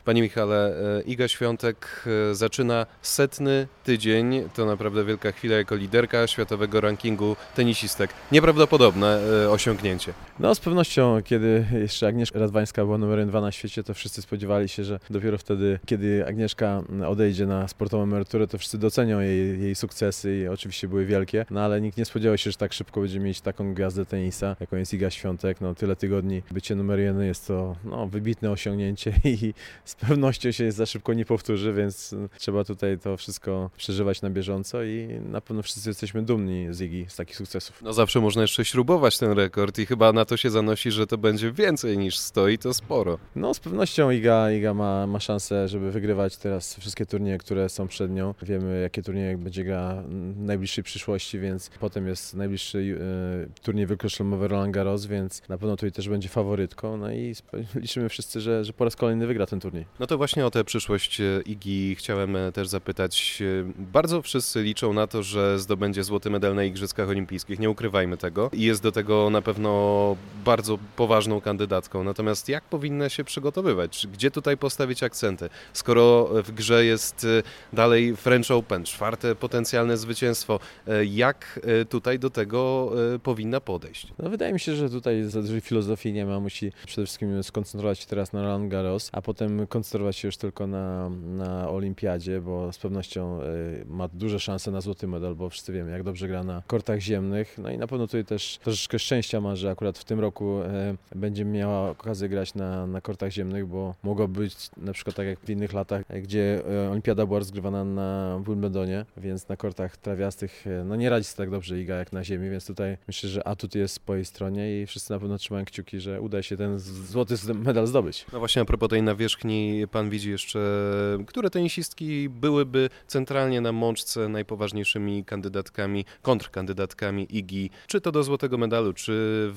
Panie Michale, Iga Świątek zaczyna 100. tydzień. To naprawdę wielka chwila jako liderka światowego rankingu tenisistek. Nieprawdopodobne osiągnięcie. No z pewnością, kiedy jeszcze Agnieszka Radwańska była numerem 2 na świecie, to wszyscy spodziewali się, że dopiero wtedy, kiedy Agnieszka odejdzie na sportową emeryturę, to wszyscy docenią jej sukcesy i oczywiście były wielkie, no ale nikt nie spodziewał się, że tak szybko będzie mieć taką gwiazdę tenisa, jaką jest Iga Świątek. No tyle tygodni bycie numer 1 jest to wybitne osiągnięcie i z pewnością się za szybko nie powtórzy, więc trzeba tutaj to wszystko przeżywać na bieżąco i na pewno wszyscy jesteśmy dumni z Igi, z takich sukcesów. No zawsze można jeszcze śrubować ten rekord i chyba na to się zanosi, że to będzie więcej niż 100 i to sporo. No z pewnością Iga ma szansę, żeby wygrywać teraz wszystkie turnieje, które są przed nią. Wiemy, jakie turnieje będzie grała w najbliższej przyszłości, więc potem jest najbliższy turniej wielkoszlemowy Roland Garros, więc na pewno tutaj też będzie faworytką. No i liczymy wszyscy, że po raz kolejny wygra ten turniej. No to właśnie o tę przyszłość Igi chciałem też zapytać. Bardzo wszyscy liczą na to, że zdobędzie złoty medal na Igrzyskach Olimpijskich, nie ukrywajmy tego. I jest do tego na pewno bardzo poważną kandydatką. Natomiast jak powinna się przygotowywać? Gdzie tutaj postawić akcenty? Skoro w grze jest dalej French Open, 4. potencjalne zwycięstwo, jak tutaj do tego powinna podejść? No wydaje mi się, że tutaj za dużej filozofii nie ma. Musi przede wszystkim skoncentrować się teraz na Roland Garros, a potem koncentrować się już tylko na olimpiadzie, bo z pewnością ma duże szanse na złoty medal, bo wszyscy wiemy, jak dobrze gra na kortach ziemnych. No i na pewno tutaj też troszeczkę szczęścia ma, że akurat w tym roku będzie miała okazję grać na kortach ziemnych, bo mogło być na przykład tak jak w innych latach, gdzie olimpiada była rozgrywana na Wimbledonie, więc na kortach trawiastych nie radzi sobie tak dobrze Iga jak na ziemi, więc tutaj myślę, że atut jest po jej stronie i wszyscy na pewno trzymają kciuki, że uda się ten złoty medal zdobyć. No właśnie a propos tej nawierzchni, pan widzi jeszcze, które tenisistki byłyby centralnie na mączce najpoważniejszymi kandydatkami, kontrkandydatkami Igi, czy to do złotego medalu, czy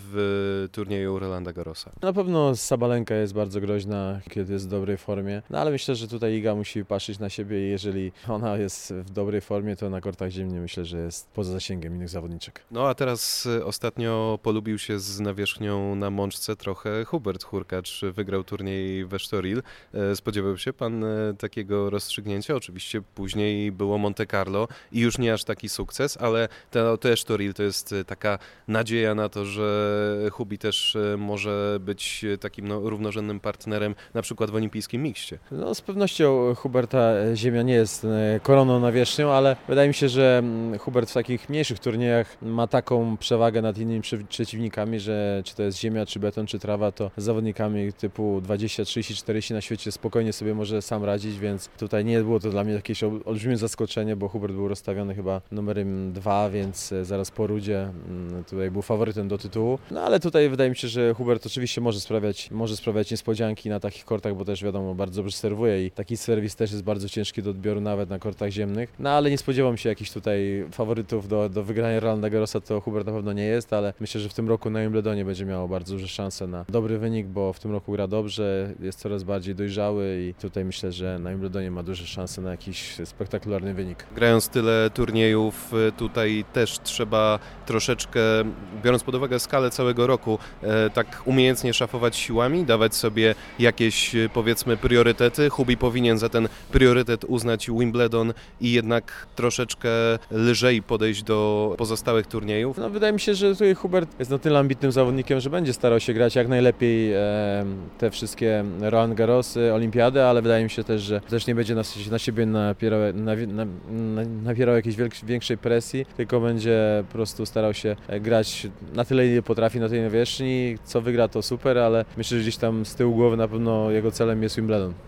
w turnieju Rolanda Garrosa? Na pewno Sabalenka jest bardzo groźna, kiedy jest w dobrej formie, no ale myślę, że tutaj Iga musi patrzeć na siebie i jeżeli ona jest w dobrej formie, to na kortach ziemnych myślę, że jest poza zasięgiem innych zawodniczek. No a teraz ostatnio polubił się z nawierzchnią na mączce trochę Hubert Hurkacz, wygrał turniej w Estoril. Spodziewał się pan takiego rozstrzygnięcia? Oczywiście później było Monte Carlo i już nie aż taki sukces, ale to Estoril to jest taka nadzieja na to, że Hubi też może być takim równorzędnym partnerem na przykład w olimpijskim mikście. No z pewnością Huberta ziemia nie jest koroną nawierzchnią, ale wydaje mi się, że Hubert w takich mniejszych turniejach ma taką przewagę nad innymi przeciwnikami, że czy to jest ziemia, czy beton, czy trawa, to z zawodnikami typu 20, 30, 40 na świecie spokojnie sobie może sam radzić, więc tutaj nie było to dla mnie jakieś olbrzymie zaskoczenie, bo Hubert był rozstawiony chyba numerem 2, więc zaraz po Rudzie tutaj był faworytem do tytułu. No ale tutaj wydaje mi się, że Hubert oczywiście może sprawiać niespodzianki na takich kortach, bo też wiadomo, bardzo dobrze serwuje i taki serwis też jest bardzo ciężki do odbioru nawet na kortach ziemnych. No ale nie spodziewam się jakichś tutaj faworytów do wygrania Rolanda Garrosa, to Hubert na pewno nie jest, ale myślę, że w tym roku na Wimbledonie będzie miał bardzo duże szanse na dobry wynik, bo w tym roku gra dobrze, jest coraz bardziej dojrzały i tutaj myślę, że na Wimbledonie ma duże szanse na jakiś spektakularny wynik. Grając tyle turniejów, tutaj też trzeba troszeczkę, biorąc pod uwagę skalę całego roku, tak umiejętnie szafować siłami, dawać sobie jakieś, powiedzmy, priorytety. Hubi powinien za ten priorytet uznać Wimbledon i jednak troszeczkę lżej podejść do pozostałych turniejów. No, wydaje mi się, że tutaj Hubert jest na tyle ambitnym zawodnikiem, że będzie starał się grać jak najlepiej te wszystkie Roland Garrosy, olimpiady, ale wydaje mi się też, że też nie będzie na siebie napierał jakiejś większej presji, tylko będzie po prostu starał się grać na tyle, ile potrafi na tej nawierzchni. Co wygra, to super, ale myślę, że gdzieś tam z tyłu głowy na pewno jego celem jest Wimbledon.